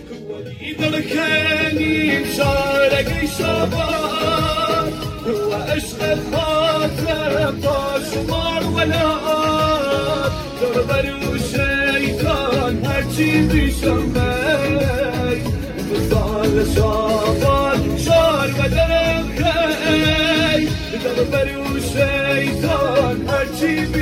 دلكاني مشارك شباب وعشق الخاطر طاشمار ولاد دربر وشيطان هرچی بیشمه بزال شابان شار و درم خی دربر وشيطان هرچی